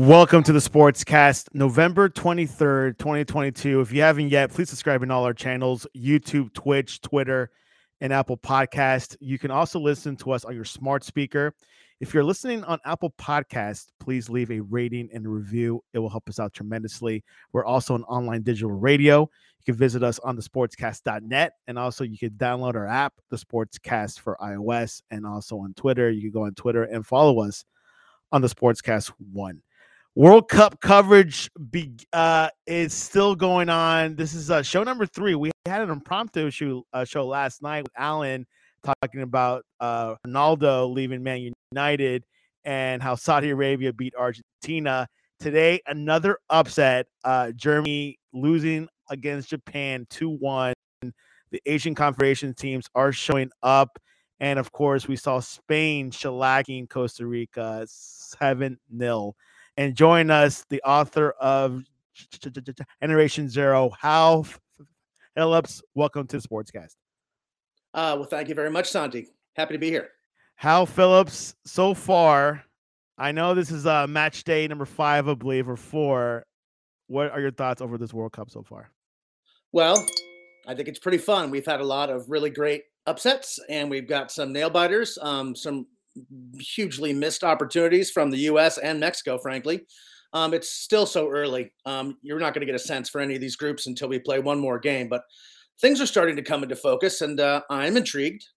Welcome to the Sportscast, November 23rd, 2022. If you haven't yet, please subscribe in all our channels, YouTube, Twitch, Twitter, and Apple Podcast. You can also listen to us on your smart speaker. If you're listening on Apple Podcast, please leave a rating and a review. It will help us out tremendously. We're also an online digital radio. You can visit us on thesportscast.net, and also you can download our app, The Sportscast for iOS, and also on Twitter. You can go on Twitter and follow us on the Sportscast 1. World Cup coverage is still going on. This is show number 3. We had an impromptu show last night with Alan talking about Ronaldo leaving Man United and how Saudi Arabia beat Argentina. Today, another upset. Germany losing against Japan 2-1. The Asian Confederation teams are showing up. And, of course, we saw Spain shellacking Costa Rica 7-0. And join us, the author of Generation Zero, Hal Phillips. Welcome to the Sportscast. Well, thank you very much, Santi. Happy to be here. Hal Phillips, so far, I know this is match day number 5, I believe, or 4. What are your thoughts over this World Cup so far? Well, I think it's pretty fun. We've had a lot of really great upsets, and we've got some nail biters, some hugely missed opportunities from the U.S. and Mexico, frankly. It's still so early. You're not going to get a sense for any of these groups until we play one more game, but things are starting to come into focus, and I'm intrigued.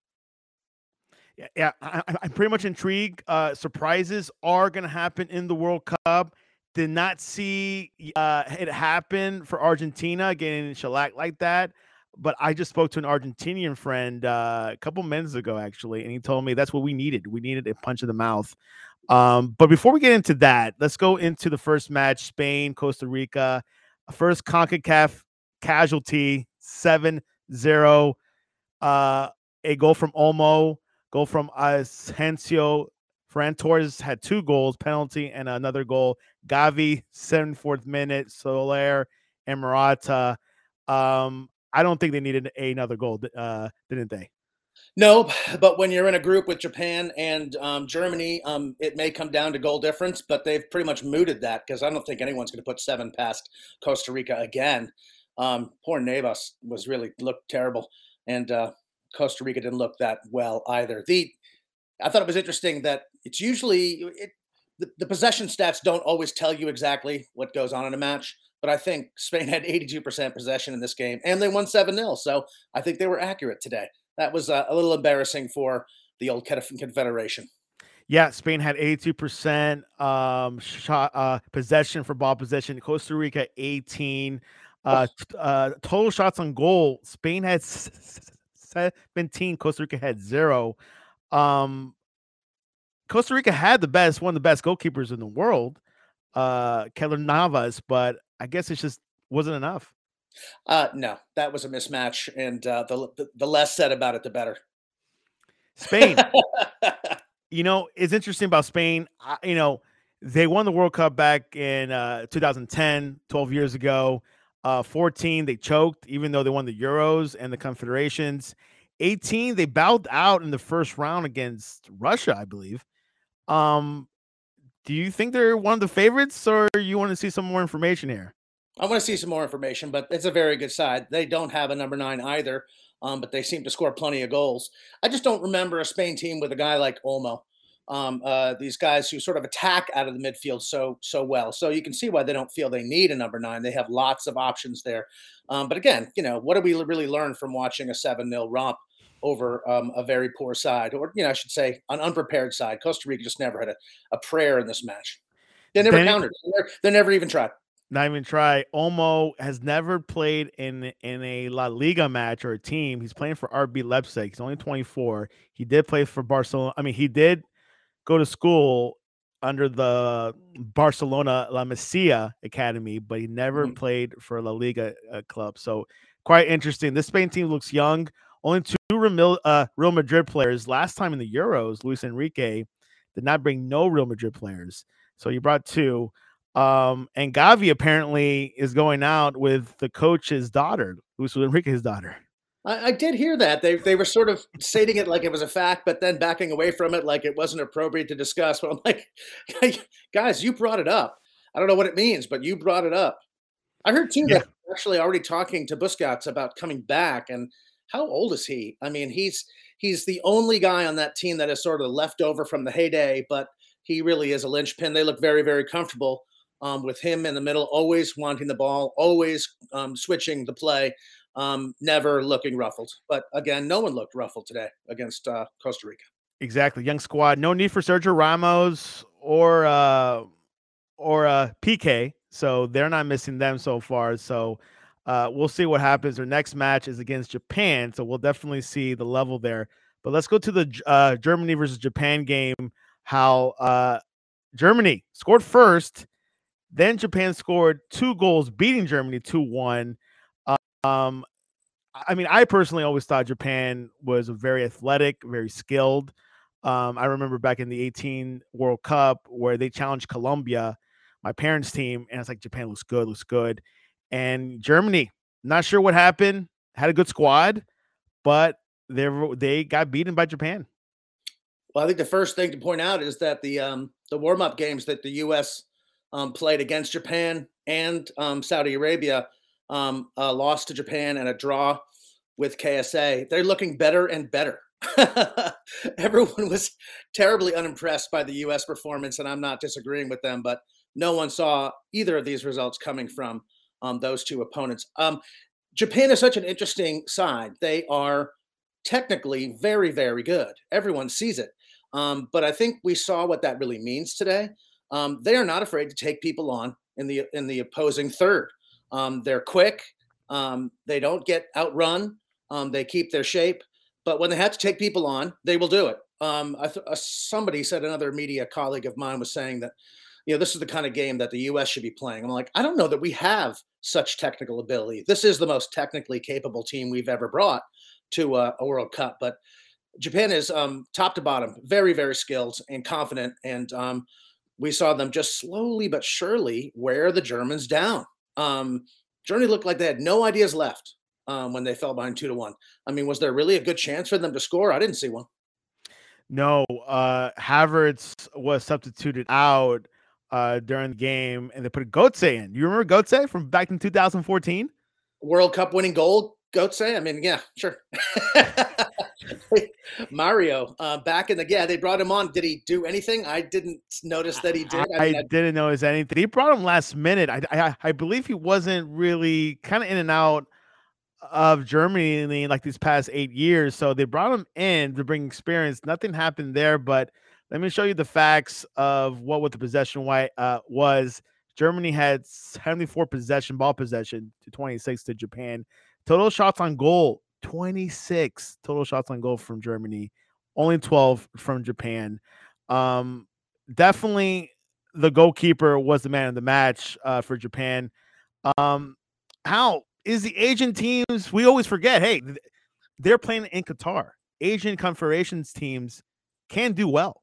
Yeah, I'm pretty much intrigued. Surprises are going to happen in the World Cup. Did not see it happen for Argentina getting shellacked like that. But I just spoke to an Argentinian friend a couple minutes ago, actually, and he told me that's what we needed. We needed a punch in the mouth. But before we get into that, let's go into the first match, Spain, Costa Rica. First CONCACAF casualty, 7-0. A goal from Olmo, goal from Asensio. Ferran Torres had 2 goals, penalty, and another goal. Gavi, 74th minute, Soler, and Morata. I don't think they needed another goal, didn't they? No, but when you're in a group with Japan and Germany, it may come down to goal difference, but they've pretty much mooted that because I don't think anyone's going to put 7 past Costa Rica again. Poor Navas looked terrible, and Costa Rica didn't look that well either. I thought it was interesting that it's usually the possession stats don't always tell you exactly what goes on in a match. But I think Spain had 82% possession in this game, and they won 7-0. So I think they were accurate today. That was a little embarrassing for the old Confederation. Yeah, Spain had 82% possession for ball possession. Costa Rica 18. Total shots on goal. Spain had 17. Costa Rica had 0. Costa Rica had one of the best goalkeepers in the world, Keylor Navas, but I guess it just wasn't enough. No, that was a mismatch, and the less said about it, the better. Spain, it's interesting about Spain. They won the World Cup back in 2010, 12 years ago. 14, they choked, even though they won the Euros and the Confederations. 18, they bowed out in the first round against Russia, I believe. Do you think they're one of the favorites, or you want to see some more information here? I want to see some more information, but it's a very good side. They don't have a number 9 either, but they seem to score plenty of goals. I just don't remember a Spain team with a guy like Olmo. These guys who sort of attack out of the midfield so well. So you can see why they don't feel they need a number 9. They have lots of options there. But again, what do we really learn from watching a 7-0 romp over a very poor side, or I should say an unprepared side? Costa Rica just never had a prayer in this match. They never countered. They never even tried. Not even try. Olmo has never played in a La Liga match or a team. He's playing for RB Leipzig. He's only 24. He did play for Barcelona. I mean, he did go to school under the Barcelona La Masia Academy, but he never played for a La Liga club. So quite interesting. This Spain team looks young. Only 2 Real Madrid players. Last time in the Euros, Luis Enrique did not bring no Real Madrid players. So you brought 2. And Gavi apparently is going out with the coach's daughter, Luis Enrique's daughter. I did hear that. They were sort of stating it like it was a fact, but then backing away from it like it wasn't appropriate to discuss. But I'm like, guys, you brought it up. I don't know what it means, but you brought it up. I heard too Yeah. that they're actually already talking to Busquets about coming back. And how old is he? I mean, he's the only guy on that team that is sort of left over from the heyday, but he really is a linchpin. They look very, very comfortable with him in the middle, always wanting the ball, always switching the play, never looking ruffled. But again, no one looked ruffled today against Costa Rica. Exactly. Young squad. No need for Sergio Ramos or PK. So they're not missing them so far. So we'll see what happens. Their next match is against Japan. So we'll definitely see the level there. But let's go to the Germany versus Japan game. How Germany scored first, then Japan scored 2 goals, beating Germany 2-1. Um, I mean, I personally always thought Japan was very athletic, very skilled. I remember back in the 18 World Cup where they challenged Colombia, my parents' team, and it's like Japan looks good, looks good. And Germany, not sure what happened, had a good squad, but they got beaten by Japan. Well, I think the first thing to point out is that the warm up games that the U.S. Played against Japan and Saudi Arabia lost to Japan and a draw with KSA. They're looking better and better. Everyone was terribly unimpressed by the U.S. performance, and I'm not disagreeing with them, but no one saw either of these results coming from those two opponents. Japan is such an interesting side. They are technically very, very good. Everyone sees it. But I think we saw what that really means today. They are not afraid to take people on in the opposing third. They're quick. They don't get outrun. They keep their shape. But when they have to take people on, they will do it. Somebody said, another media colleague of mine was saying that, this is the kind of game that the U.S. should be playing. I'm like, I don't know that we have such technical ability. This is the most technically capable team we've ever brought to a World Cup. But Japan is top to bottom, very, very skilled and confident. And we saw them just slowly but surely wear the Germans down. Germany looked like they had no ideas left when they fell behind 2-1. I mean, was there really a good chance for them to score? I didn't see one. No, Havertz was substituted out during the game, and they put Götze in. You remember Götze from back in 2014? World Cup winning goal, Götze? I mean, yeah, sure. Mario, back in they brought him on. Did he do anything? I didn't notice that he did. I didn't notice anything. He brought him last minute. I believe he wasn't really kind of in and out of Germany in like these past 8 years. So they brought him in to bring experience. Nothing happened there, but let me show you the facts of what the possession was. Germany had 74 ball possession to 26 to Japan. Total shots on goal, 26 total shots on goal from Germany, only 12 from Japan. Definitely the goalkeeper was the man of the match for Japan. How is the Asian teams? We always forget, hey, they're playing in Qatar. Asian Confederations teams can do well.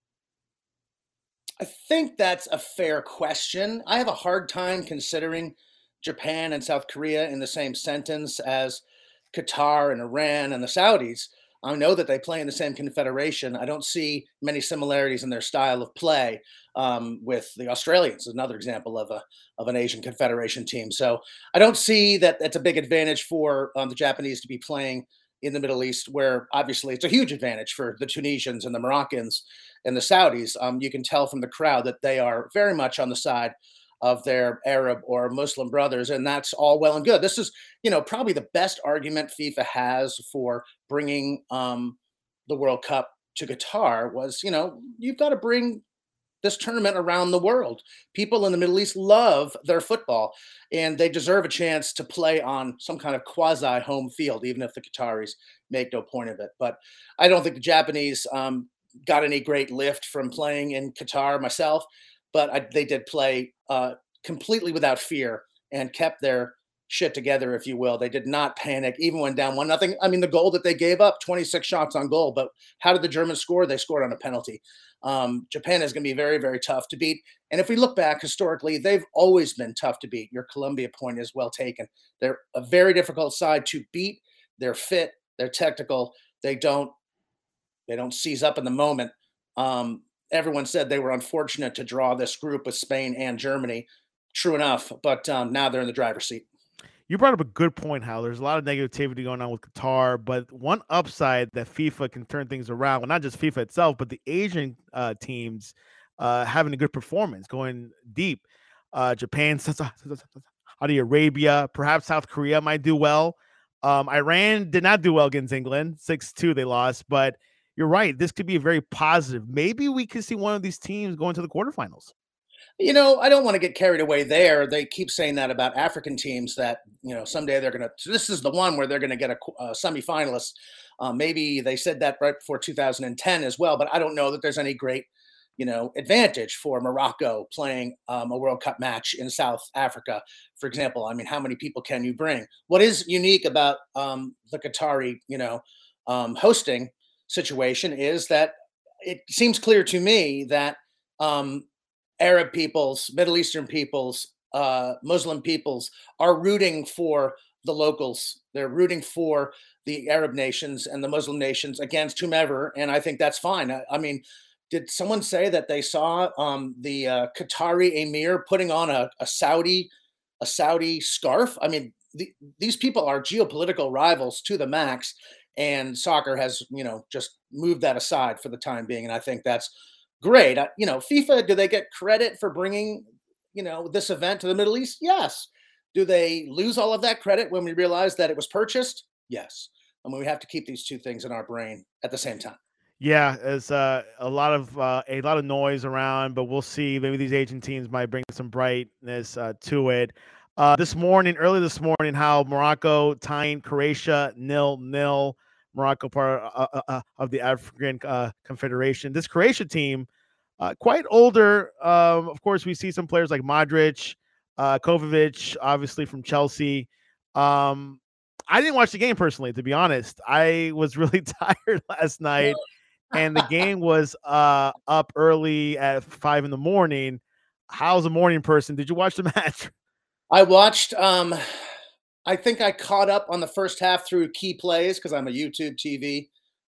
I think that's a fair question. I have a hard time considering Japan and South Korea in the same sentence as Qatar and Iran and the Saudis. I know that they play in the same confederation. I don't see many similarities in their style of play with the Australians. Another example of an Asian Confederation team. So I don't see that that's a big advantage for the Japanese to be playing in the Middle East, where obviously it's a huge advantage for the Tunisians and the Moroccans and the Saudis. You can tell from the crowd that they are very much on the side of their Arab or Muslim brothers, and that's all well and good. This is, probably the best argument FIFA has for bringing the World Cup to Qatar was, you've got to bring this tournament around the world. People in the Middle East love their football, and they deserve a chance to play on some kind of quasi home field, even if the Qataris make no point of it. But I don't think the Japanese got any great lift from playing in Qatar myself, but they did play completely without fear and kept their shit together, if you will. They did not panic, even when down 1-0. I mean, the goal that they gave up, 26 shots on goal, but how did the Germans score? They scored on a penalty. Japan is going to be very, very tough to beat. And if we look back historically, they've always been tough to beat. Your Colombia point is well taken. They're a very difficult side to beat. They're fit. They're technical. They don't seize up in the moment. everyone said they were unfortunate to draw this group with Spain and Germany. True enough, but now they're in the driver's seat. You brought up a good point, Hal. There's a lot of negativity going on with Qatar, but one upside that FIFA can turn things around, well, not just FIFA itself, but the Asian teams having a good performance, going deep. Japan, Saudi Arabia, perhaps South Korea might do well. Iran did not do well against England. 6-2 they lost, but you're right. This could be a very positive. Maybe we could see one of these teams going to the quarterfinals. I don't want to get carried away there. They keep saying that about African teams that, someday they're going to, so this is the one where they're going to get a semifinalist. Maybe they said that right before 2010 as well, but I don't know that there's any great, advantage for Morocco playing a World Cup match in South Africa, for example. I mean, how many people can you bring? What is unique about the Qatari, hosting situation is that it seems clear to me that Arab peoples, Middle Eastern peoples, Muslim peoples are rooting for the locals. They're rooting for the Arab nations and the Muslim nations against whomever, and I think that's fine. I mean, did someone say that they saw the Qatari emir putting on a Saudi scarf? I mean, these people are geopolitical rivals to the max, and soccer has just moved that aside for the time being, and I think that's great. FIFA, do they get credit for bringing, this event to the Middle East? Yes. Do they lose all of that credit when we realize that it was purchased? Yes. I mean, we have to keep these two things in our brain at the same time. Yeah, it's a lot of noise around, but we'll see. Maybe these Asian teams might bring some brightness to it. Early this morning, how Morocco tying Croatia 0-0. Morocco part of the African Confederation. This Croatia team, quite older. Of course, we see some players like Modric, Kovacic, obviously from Chelsea. I didn't watch the game personally, to be honest. I was really tired last night, and the game was up early at 5 in the morning. How's a morning person? Did you watch the match? I watched. I think I caught up on the first half through key plays because I'm a YouTube TV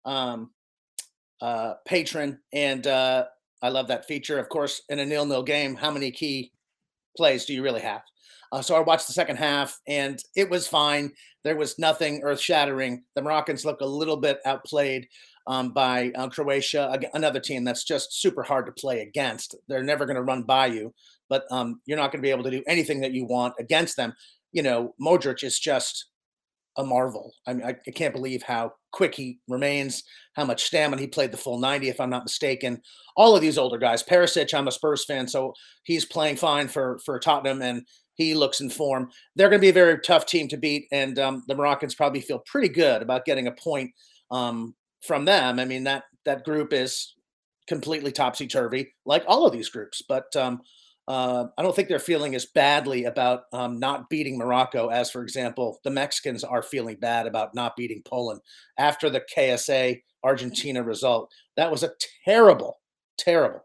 patron, and I love that feature. Of course, in a 0-0 game, how many key plays do you really have? So I watched the second half, and it was fine. There was nothing earth-shattering. The Moroccans look a little bit outplayed by Croatia, another team that's just super hard to play against. They're never going to run by you, but you're not going to be able to do anything that you want against them. Modric is just a marvel. I mean, I can't believe how quick he remains, how much stamina. He played the full 90, if I'm not mistaken. All of these older guys. Perisic, I'm a Spurs fan, so he's playing fine for Tottenham, and he looks in form. They're going to be a very tough team to beat, and the Moroccans probably feel pretty good about getting a point from them. I mean, that group is completely topsy-turvy, like all of these groups, but I don't think they're feeling as badly about not beating Morocco as, for example, the Mexicans are feeling bad about not beating Poland after the KSA Argentina result. That was a terrible, terrible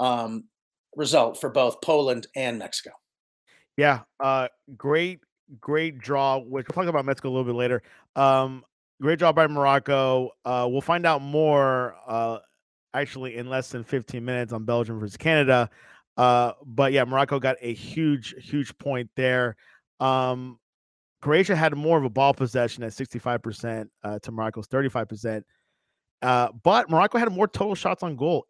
result for both Poland and Mexico. Yeah, great draw, which we'll talk about Mexico a little bit later. Great job by Morocco. We'll find out more actually in less than 15 minutes on Belgium versus Canada. But yeah, Morocco got a huge point there. Croatia had more of a ball possession at 65% to Morocco's 35%. But Morocco had more total shots on goal,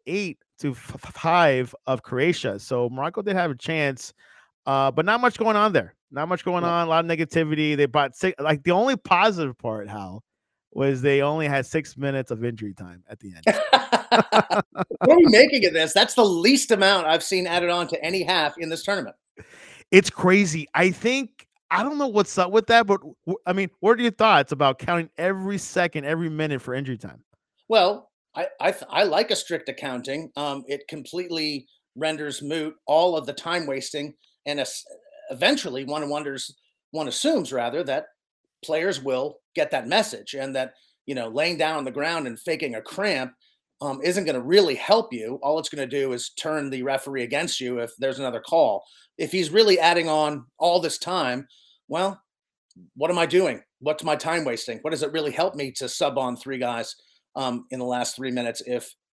8-5 of Croatia. So Morocco did have a chance, but not much going on there. Not much going on. A lot of negativity. They bought six. Like, the only positive part, Hal, was they only had 6 minutes of injury time at the end. What are we making of this? That's the least amount I've seen added on to any half in this tournament. It's crazy. I don't know what's up with that, but I mean, what are your thoughts about counting every second, every minute for injury time? Well, I like a strict accounting. It completely renders moot all of the time wasting, and eventually one assumes rather that players will get that message, and that laying down on the ground and faking a cramp isn't going to really help you. All it's going to do is turn the referee against you if there's another call. If he's really adding on all this time, well, what am I doing? What's my time wasting? What does it really help me to sub on three guys in the last 3 minutes if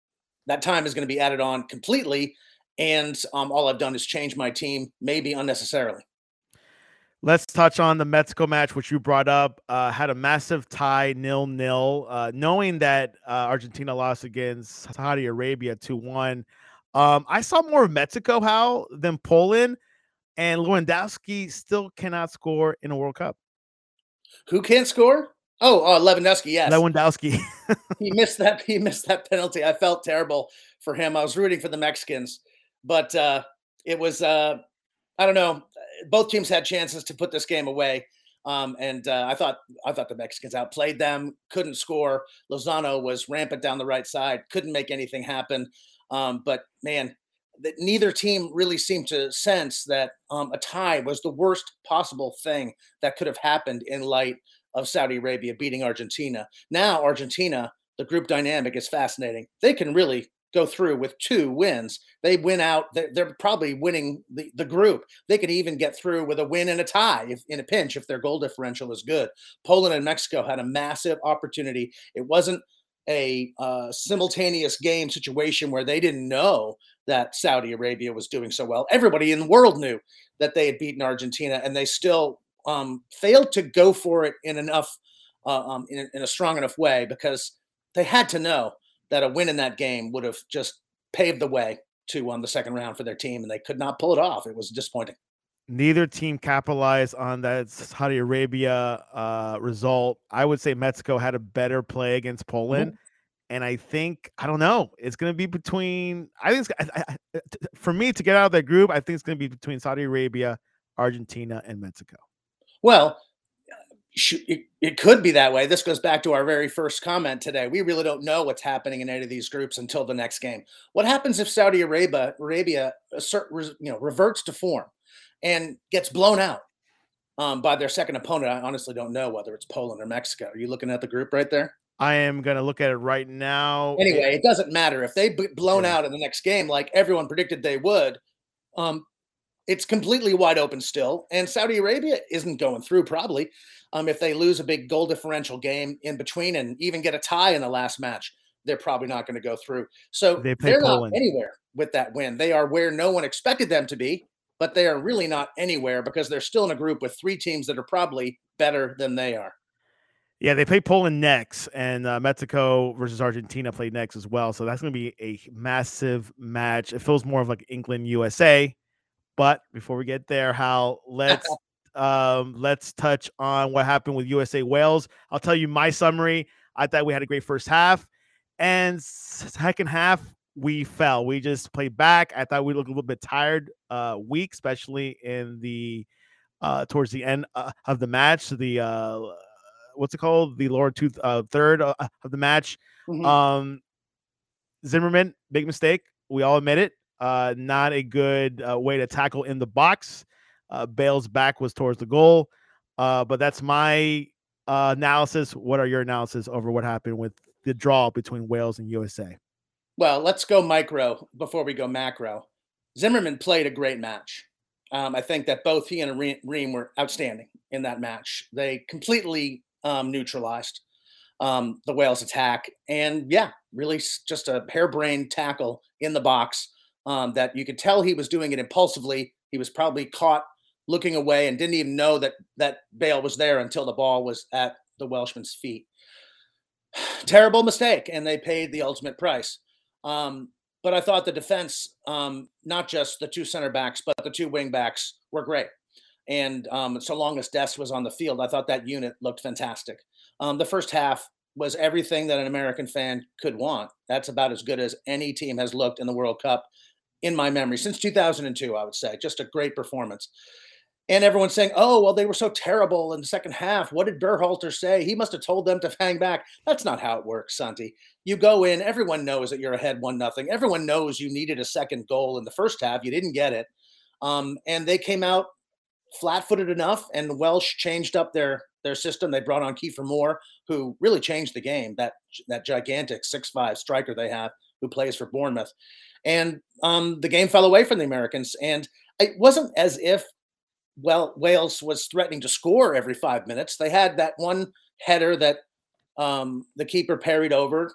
that time is going to be added on completely. And all I've done is change my team, maybe unnecessarily. Let's touch on the Mexico match, which you brought up. Had a massive tie, 0-0. Knowing that Argentina lost against Saudi Arabia 2-1. I saw more of Mexico, Hal, than Poland, and Lewandowski still cannot score in a World Cup. Who can't score? Oh, Lewandowski, yes. Lewandowski. He missed that penalty. I felt terrible for him. I was rooting for the Mexicans, but it was I don't know. Both teams had chances to put this game away, and I thought the Mexicans outplayed them. Couldn't score. Lozano was rampant down the right side. Couldn't make anything happen. But man, that neither team really seemed to sense that a tie was the worst possible thing that could have happened in light of Saudi Arabia beating Argentina. Now Argentina, the group dynamic is fascinating. They can really go through with 2 wins. They win out. They're probably winning the group. They could even get through with a win and a tie if, in a pinch if their goal differential is good. Poland and Mexico had a massive opportunity. It wasn't a simultaneous game situation where they didn't know that Saudi Arabia was doing so well. Everybody in the world knew that they had beaten Argentina, and they still failed to go for it in enough in a strong enough way, because they had to know that a win in that game would have just paved the way to the second round for their team, and they could not pull it off. It was disappointing. Neither team capitalized on that Saudi Arabia result. I would say Mexico had a better play against Poland. And I think, I don't know, it's going to be between, I think for me to get out of that group, I think it's going to be between Saudi Arabia, Argentina, and Mexico. Well, it could be that way. This goes back to our very first comment today. We really don't know what's happening in any of these groups until the next game. What happens if Saudi Arabia reverts to form and gets blown out by their second opponent? I honestly don't know whether it's Poland or Mexico. Are you looking at the group right there? I am going to look at it right now. Anyway, it doesn't matter if they blown out in the next game like everyone predicted they would. It's completely wide open still, and Saudi Arabia isn't going through probably. If they lose a big goal differential game in between and even get a tie in the last match, they're probably not going to go through. So they're not anywhere with that win. They are where no one expected them to be, but they are really not anywhere because they're still in a group with 3 teams that are probably better than they are. Yeah, they play Poland next, and Mexico versus Argentina play next as well. So that's going to be a massive match. It feels more of like England USA. But before we get there, Hal, let's touch on what happened with USA Wales. I'll tell you my summary. I thought we had a great first half, and second half we fell. We just played back. I thought we looked a little bit tired, weak, especially in the towards the end of the match. The what's it called? The lower third of the match. Zimmerman, big mistake. We all admit it. Not a good way to tackle in the box. Bale's back was towards the goal. But that's my analysis. What are your analysis over what happened with the draw between Wales and USA? Well, let's go micro before we go macro. Zimmerman played a great match. I think that both he and Ream were outstanding in that match. They completely neutralized the Wales attack. And yeah, really just a harebrained tackle in the box that you could tell he was doing it impulsively. He was probably caught looking away and didn't even know that Bale was there until the ball was at the Welshman's feet. Terrible mistake, and they paid the ultimate price. But I thought the defense, not just the 2 center backs, but the 2 wing backs were great. And so long as Dest was on the field, I thought that unit looked fantastic. The first half was everything that an American fan could want. That's about as good as any team has looked in the World Cup in my memory since 2002, I would say. Just a great performance. And everyone's saying, oh, well, they were so terrible in the second half. What did Berhalter say? He must have told them to hang back. That's not how it works, Santi. You go in, everyone knows that you're ahead 1-0. Everyone knows you needed a second goal in the first half. You didn't get it. And they came out flat-footed enough, and Welsh changed up their system. They brought on Kiefer Moore, who really changed the game, that gigantic 6'5" striker they have who plays for Bournemouth. And the game fell away from the Americans. And it wasn't as if Wales was threatening to score every 5 minutes. They had that one header that the keeper parried over,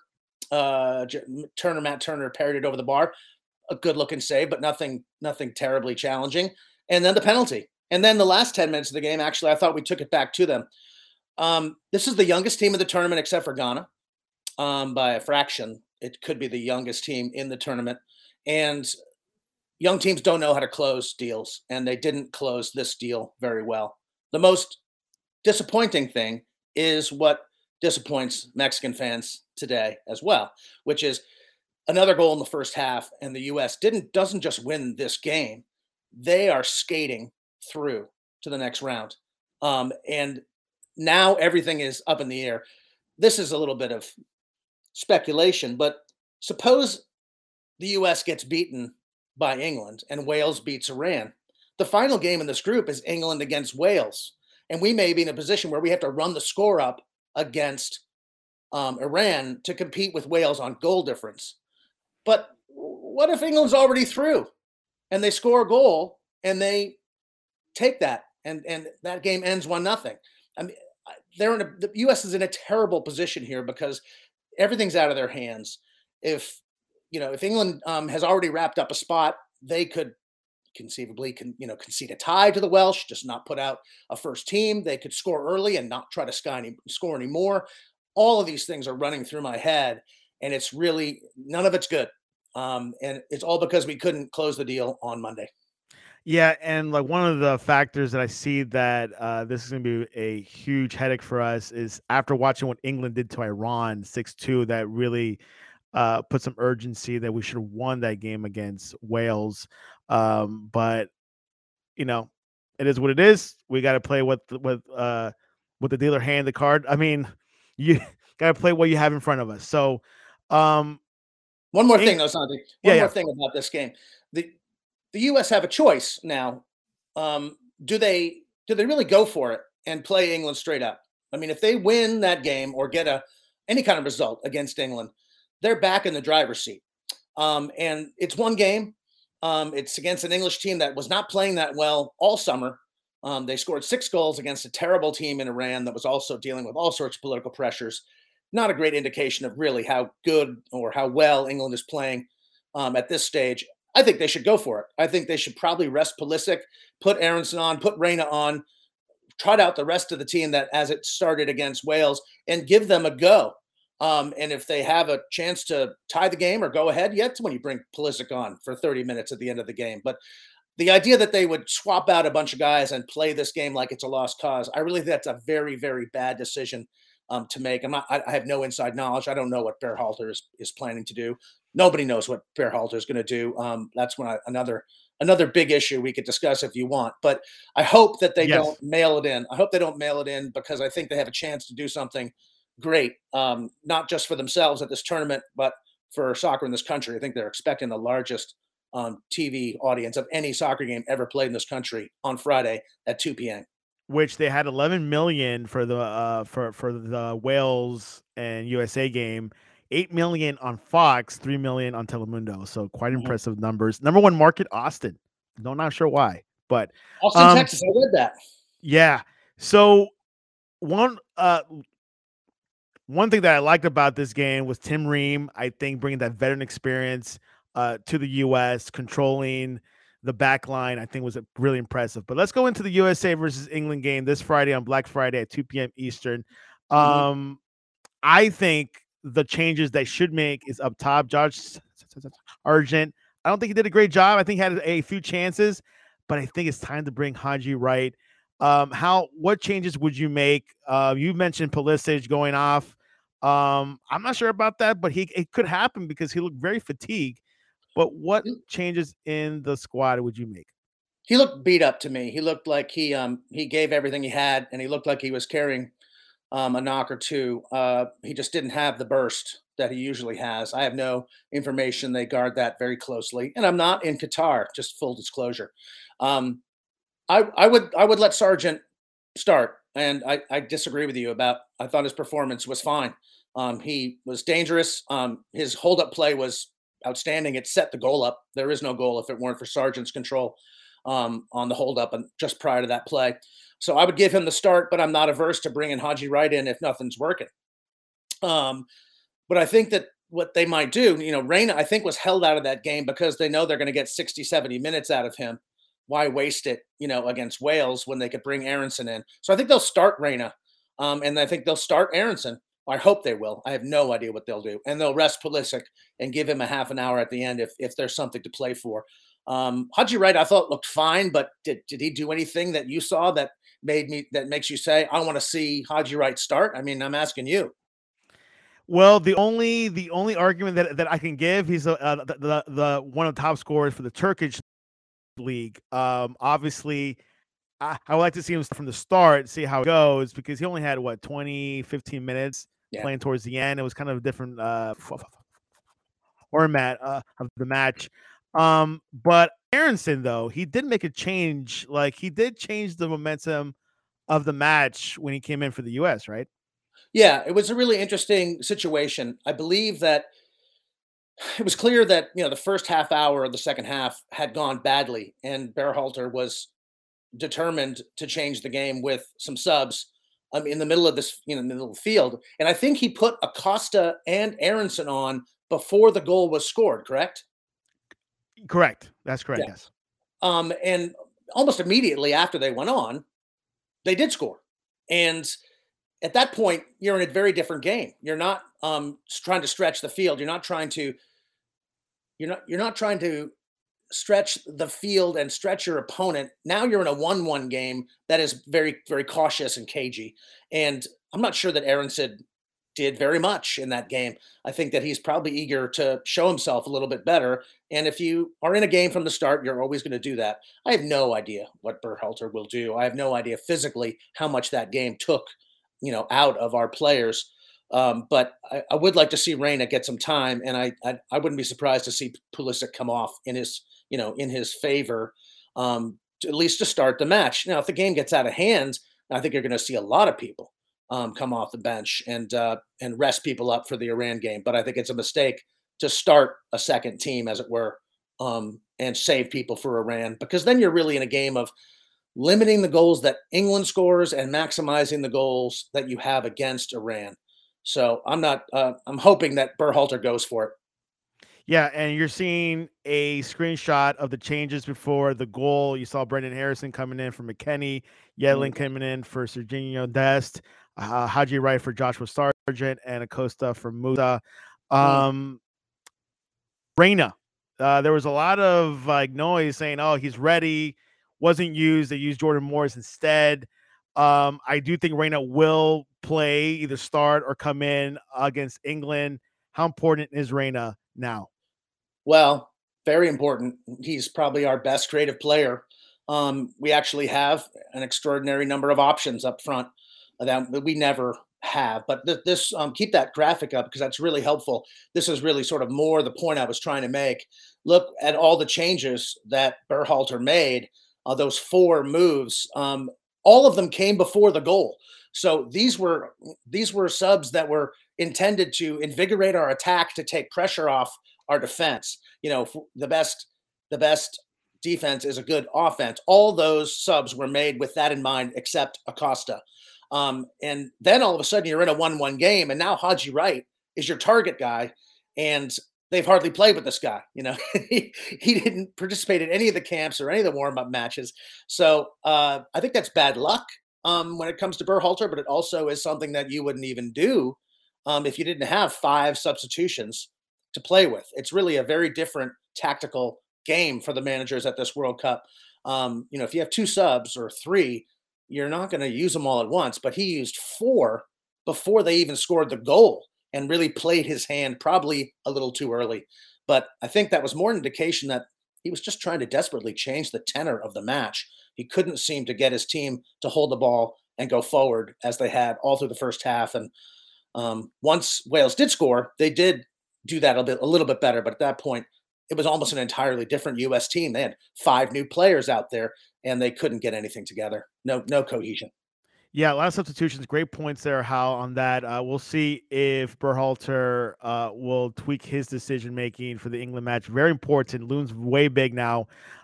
Matt Turner parried it over the bar. A good-looking save, but nothing terribly challenging. And then the penalty. And then the last 10 minutes of the game, actually, I thought we took it back to them. This is the youngest team of the tournament except for Ghana by a fraction. It could be the youngest team in the tournament. And young teams don't know how to close deals, and they didn't close this deal very well. The most disappointing thing is what disappoints Mexican fans today as well, which is another goal in the first half, and the U.S. doesn't just win this game; they are skating through to the next round, and now everything is up in the air. This is a little bit of speculation, but suppose the U.S. gets beaten by England and Wales beats Iran. The final game in this group is England against Wales, and we may be in a position where we have to run the score up against Iran to compete with Wales on goal difference. But what if England's already through and they score a goal and they take that and that game ends 1-0? I mean, the U.S. is in a terrible position here because everything's out of their hands. If England has already wrapped up a spot, they could conceivably concede a tie to the Welsh, just not put out a first team. They could score early and not try to score anymore. All of these things are running through my head, and it's really none of it's good. And it's all because we couldn't close the deal on Monday. Yeah, and like one of the factors that I see that this is going to be a huge headache for us is after watching what England did to Iran 6-2, that really put some urgency that we should have won that game against Wales. But it is what it is. We got to play with the dealer hand the card. I mean, you got to play what you have in front of us. So, one more thing, though, Santi. One more thing about this game. The U.S. have a choice now. Do they really go for it and play England straight up? I mean, if they win that game or get any kind of result against England, they're back in the driver's seat. And it's one game. It's against an English team that was not playing that well all summer. They scored 6 goals against a terrible team in Iran that was also dealing with all sorts of political pressures. Not a great indication of really how good or how well England is playing at this stage. I think they should go for it. I think they should probably rest Pulisic, put Aronson on, put Reina on, trot out the rest of the team that as it started against Wales, and give them a go. And if they have a chance to tie the game or go ahead, yet when you bring Pulisic on for 30 minutes at the end of the game. But the idea that they would swap out a bunch of guys and play this game like it's a lost cause, I really think that's a very, very bad decision to make. I have no inside knowledge. I don't know what Berhalter is planning to do. Nobody knows what Berhalter is going to do. That's another big issue we could discuss if you want. But I hope that they don't mail it in. I hope they don't mail it in because I think they have a chance to do something great, not just for themselves at this tournament, but for soccer in this country. I think they're expecting the largest TV audience of any soccer game ever played in this country on Friday at 2 p.m. Which they had 11 million for the for the Wales and USA game, 8 million on Fox, 3 million on Telemundo. So quite impressive numbers. Number one market, Austin. No, not sure why, but Austin, Texas. I read that. Yeah. So one thing that I liked about this game was Tim Ream, I think, bringing that veteran experience to the U.S., controlling the back line, I think was really impressive. But let's go into the USA versus England game this Friday on Black Friday at 2 p.m. Eastern. I think the changes they should make is up top. Josh Sargent, I don't think he did a great job. I think he had a few chances, but I think it's time to bring Haji Wright. What changes would you make? You mentioned Pulisic going off. I'm not sure about that, but it could happen because he looked very fatigued. But what changes in the squad would you make? He looked beat up to me. He looked like he gave everything he had, and he looked like he was carrying a knock or two. He just didn't have the burst that he usually has. I have no information. They guard that very closely, and I'm not in Qatar. Just full disclosure. I would let Sargent start, and I disagree with you about. I thought his performance was fine. He was dangerous. His hold-up play was outstanding. It set the goal up. There is no goal if it weren't for Sargent's control on the hold-up and just prior to that play. So I would give him the start, but I'm not averse to bringing Haji Wright in if nothing's working. But I think that what they might do, Reina, I think, was held out of that game because they know they're going to get 60, 70 minutes out of him. Why waste it, against Wales when they could bring Aronson in? So I think they'll start Reina, and I think they'll start Aronson. I hope they will. I have no idea what they'll do, and they'll rest Pulisic and give him a half an hour at the end if there's something to play for. Haji Wright, I thought looked fine, but did he do anything that you saw that makes you say I want to see Haji Wright start? I mean, I'm asking you. Well, the only argument that I can give, he's the one of the top scorers for the Turkish league. Obviously, I would like to see him from the start, see how it goes, because he only had 15 minutes playing towards the end. It was kind of a different format of the match. But Aronson, though, he did make a change. Like, he did change the momentum of the match when he came in for the US, right? Yeah, it was a really interesting situation. I believe that it was clear that the first half hour of the second half had gone badly, and Berhalter was determined to change the game with some subs in the middle of this, in the middle of the field. And I think he put Acosta and Aronson on before the goal was scored. Correct? Correct. That's correct. Yeah. Yes. And almost immediately after they went on, they did score, and at that point, you're in a very different game. You're not trying to stretch the field. You're not trying to stretch the field and stretch your opponent. Now you're in a 1-1 game that is very, very cautious and cagey. And I'm not sure that Aronson did very much in that game. I think that he's probably eager to show himself a little bit better. And if you are in a game from the start, you're always going to do that. I have no idea what Berhalter will do. I have no idea physically how much that game took out of our players. But I would like to see Reina get some time, and I wouldn't be surprised to see Pulisic come off in his favor, at least to start the match. Now, if the game gets out of hand, I think you're going to see a lot of people come off the bench and rest people up for the Iran game. But I think it's a mistake to start a second team, as it were, and save people for Iran, because then you're really in a game of limiting the goals that England scores and maximizing the goals that you have against Iran. So I'm hoping that Berhalter goes for it. Yeah, and you're seeing a screenshot of the changes before the goal. You saw Brendan Harrison coming in for McKennie, Yedlin coming in for Serginho Dest, Haji Wright for Joshua Sargent, and Acosta for Musa. Reina, there was a lot of noise saying, "Oh, he's ready." Wasn't used. They used Jordan Morris instead. I do think Reina will play, either start or come in against England. How important is Reina now? Well, very important. He's probably our best creative player. We actually have an extraordinary number of options up front that we never have. But this keep that graphic up, because that's really helpful. This is really sort of more the point I was trying to make. Look at all the changes that Berhalter made. Those 4 moves, all of them came before the goal. So these were subs that were intended to invigorate our attack, to take pressure off our defense. The best defense is a good offense. All those subs were made with that in mind, except Acosta. And then all of a sudden you're in a 1-1 game, and now Haji Wright is your target guy, and they've hardly played with this guy. He didn't participate in any of the camps or any of the warm-up matches. So I think that's bad luck when it comes to Berhalter, but it also is something that you wouldn't even do if you didn't have 5 substitutions to play with. It's really a very different tactical game for the managers at this World Cup. If you have 2 subs or 3, you're not going to use them all at once, but he used 4 before they even scored the goal, and really played his hand probably a little too early. But I think that was more an indication that he was just trying to desperately change the tenor of the match. He couldn't seem to get his team to hold the ball and go forward as they had all through the first half. And once Wales did score, they did do that a little bit better. But at that point, it was almost an entirely different U.S. team. They had 5 new players out there, and they couldn't get anything together. No cohesion. Yeah, a lot of substitutions. Great points there, Hal, on that. We'll see if Berhalter will tweak his decision-making for the England match. Very important. Looms way big now.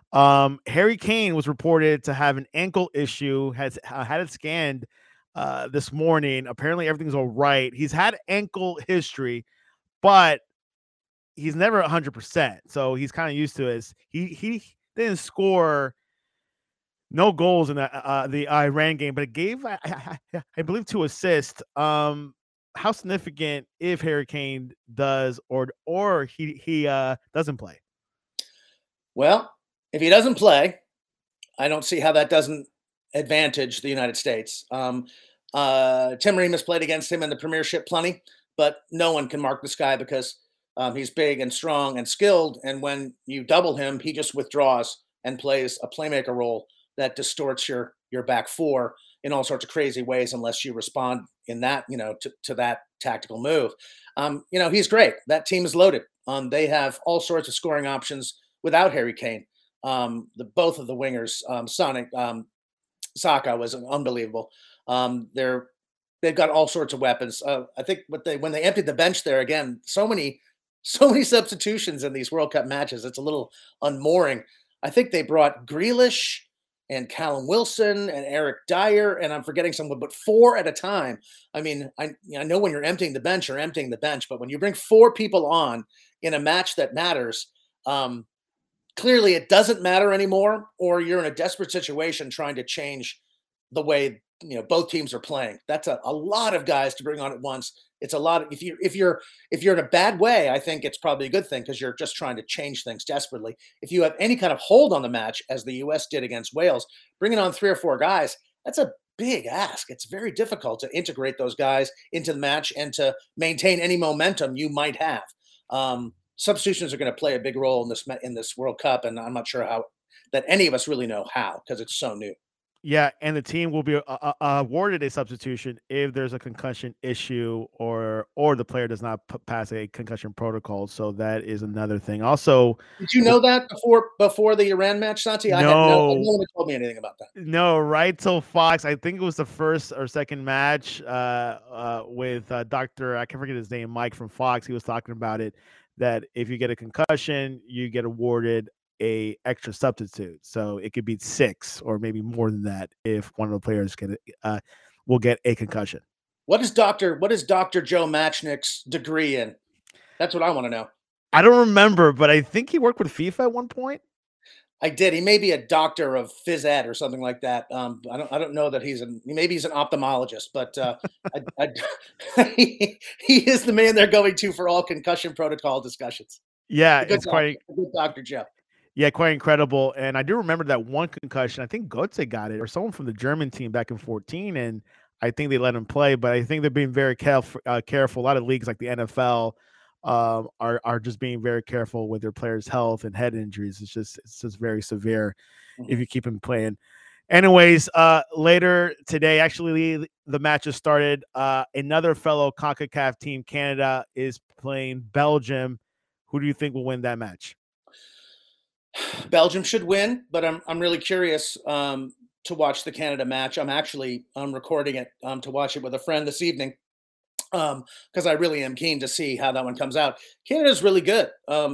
Harry Kane was reported to have an ankle issue, has had it scanned this morning. Apparently, everything's all right. He's had ankle history, but he's never 100%. So he's kind of used to it. He didn't score no goals in the Iran game, but it gave I believe 2 assists. How significant if Harry Kane does or he doesn't play? Well, if he doesn't play, I don't see how that doesn't advantage the United States. Tim Ream has played against him in the Premiership plenty, but no one can mark this guy because he's big and strong and skilled. And when you double him, he just withdraws and plays a playmaker role that distorts your back four in all sorts of crazy ways unless you respond in that, to that tactical move. He's great. That team is loaded. They have all sorts of scoring options without Harry Kane. Both of the wingers, Saka was unbelievable. They've got all sorts of weapons. I think when they emptied the bench there again, so many substitutions in these World Cup matches. It's a little unmooring. I think they brought Grealish and Callum Wilson and Eric Dyer, and I'm forgetting someone, but 4 at a time. I mean, I know when you're emptying the bench, you're emptying the bench, but when you bring 4 people on in a match that matters, clearly it doesn't matter anymore, or you're in a desperate situation trying to change the way both teams are playing. That's a lot of guys to bring on at once. It's a lot of, if you're in a bad way, I think it's probably a good thing because you're just trying to change things desperately. If you have any kind of hold on the match, as the US did against Wales, bringing on 3 or 4 guys, that's a big ask. It's very difficult to integrate those guys into the match and to maintain any momentum you might have. Substitutions are going to play a big role in this World Cup, and I'm not sure how that any of us really know how because it's so new. Yeah, and the team will be awarded a substitution if there's a concussion issue or the player does not pass a concussion protocol. So that is another thing. Also, did you know that before the Iran match, Santi? No, no one told me anything about that. No, right till Fox. I think it was the first or second match with Dr. I can't forget his name, Mike from Fox. He was talking about it, that if you get a concussion, you get awarded a extra substitute. So it could be 6 or maybe more than that if one of the players will get a concussion. What is Dr. Joe Matchnick's degree in? That's what I want to know. I don't remember, but I think he worked with FIFA at one point. I did. He may be a doctor of phys ed or something like that. I don't know that maybe he's an ophthalmologist, but he is the man they're going to for all concussion protocol discussions. Yeah, it's quite a good Dr. Joe. Yeah, quite incredible. And I do remember that one concussion. I think Götze got it, or someone from the German team back in 2014, and I think they let him play. But I think they're being very careful. A lot of leagues like the NFL are just being very careful with their players' health and head injuries. It's just very severe if you keep him playing. Anyways, later today, actually, the match has started. Another fellow CONCACAF team, Canada, is playing Belgium. Who do you think will win that match? Belgium should win, but I'm really curious to watch the Canada match. I'm actually recording it to watch it with a friend this evening because I really am keen to see how that one comes out. Canada's really good.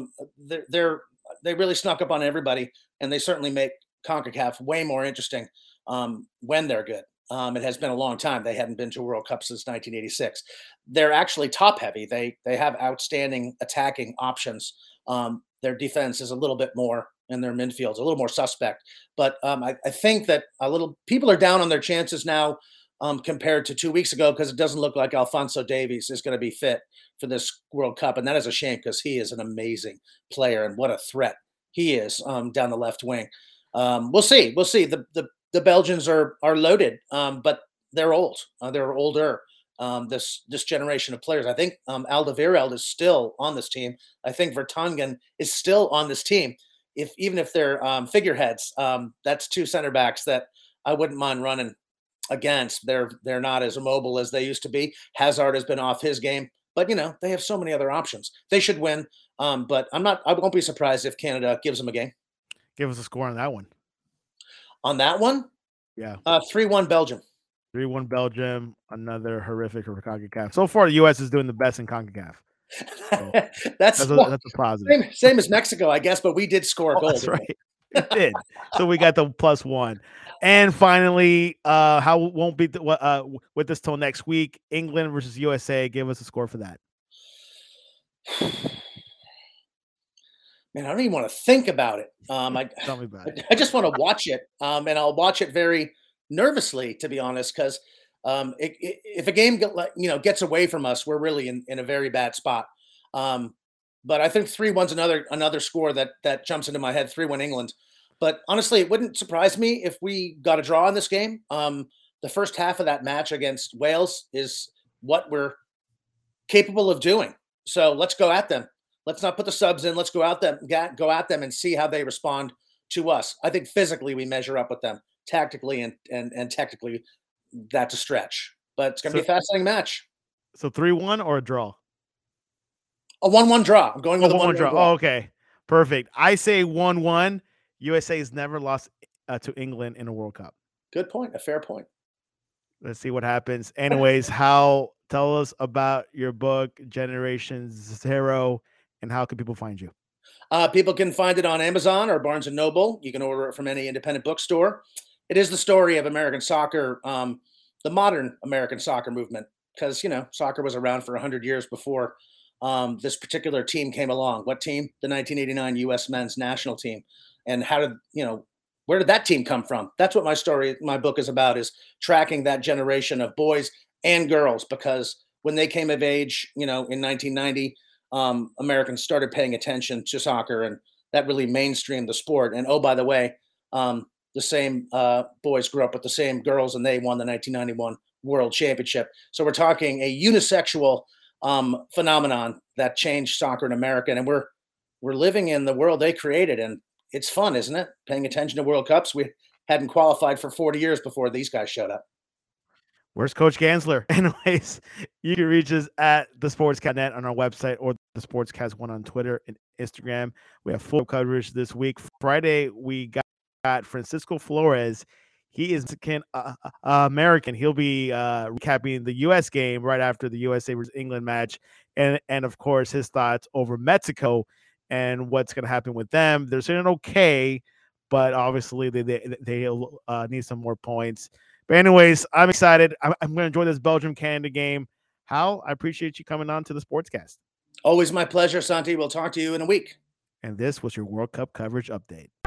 They really snuck up on everybody, and they certainly make CONCACAF way more interesting when they're good. It has been a long time. They hadn't been to a World Cup since 1986. They're actually top heavy. They have outstanding attacking options. Their defense is a little bit more, and their midfield's a little more suspect. But I think that people are down on their chances now compared to 2 weeks ago because it doesn't look like Alphonso Davies is going to be fit for this World Cup, and that is a shame because he is an amazing player and what a threat he is down the left wing. We'll see. The Belgians are loaded, but they're old. They're older. This generation of players. I think Alderweireld is still on this team. I think Vertonghen is still on this team. Even if they're figureheads, that's 2 center backs that I wouldn't mind running against. They're not as immobile as they used to be. Hazard has been off his game, but they have so many other options. They should win. But I won't be surprised if Canada gives them a game. Give us a score on that one. On that one? Yeah. 3-1 Belgium. 3-1 Belgium, another horrific for CONCACAF. So far, the U.S. is doing the best in CONCACAF. So that's a positive. Same as Mexico, I guess, but we did score a goal. That's right. It did. So we got the +1. And finally, how won't be with us till next week, England versus USA. Give us a score for that. Man, I don't even want to think about it. Tell me about it. I just want to watch it, and I'll watch it very nervously, to be honest, because if a game gets away from us, we're really in a very bad spot. Um, but I think 3-1's another score that jumps into my head. 3-1 England. But honestly, it wouldn't surprise me if we got a draw in this game. The first half of that match against Wales is what we're capable of doing. So let's go at them. Let's not put the subs in. Let's go at them and see how they respond to us. I think physically we measure up with them. Tactically and technically, that's a stretch. But it's going to be a fascinating match. So 3-1 or a draw? A 1-1 draw. I'm going with a 1-1 draw. Oh, okay. Perfect. I say 1-1. USA has never lost to England in a World Cup. Good point. A fair point. Let's see what happens. Anyways, tell us about your book, Generation Zero, and how can people find you? People can find it on Amazon or Barnes & Noble. You can order it from any independent bookstore. It is the story of American soccer, the modern American soccer movement, because, soccer was around for 100 years before this particular team came along. What team? The 1989 U.S. men's national team. And where did that team come from? That's what my book is about, is tracking that generation of boys and girls, because when they came of age, in 1990, Americans started paying attention to soccer, and that really mainstreamed the sport. And oh, by the way, the same boys grew up with the same girls, and they won the 1991 World Championship. So we're talking a unisexual phenomenon that changed soccer in America, and we're living in the world they created, and it's fun, isn't it? Paying attention to World Cups. We hadn't qualified for 40 years before these guys showed up. Where's Coach Gansler? Anyways, you can reach us at the Sportscast.net on our website, or the Sportscast1 on Twitter and Instagram. We have full coverage this week. Friday, we got Francisco Flores. He is American. He'll be recapping the U.S. game right after the USA versus England match, and of course his thoughts over Mexico and what's going to happen with them. They're saying okay, but obviously they need some more points. But anyways, I'm excited. I'm going to enjoy this Belgium-Canada game. Hal, I appreciate you coming on to the Sportscast. Always my pleasure, Santi. We'll talk to you in a week. And this was your World Cup coverage update.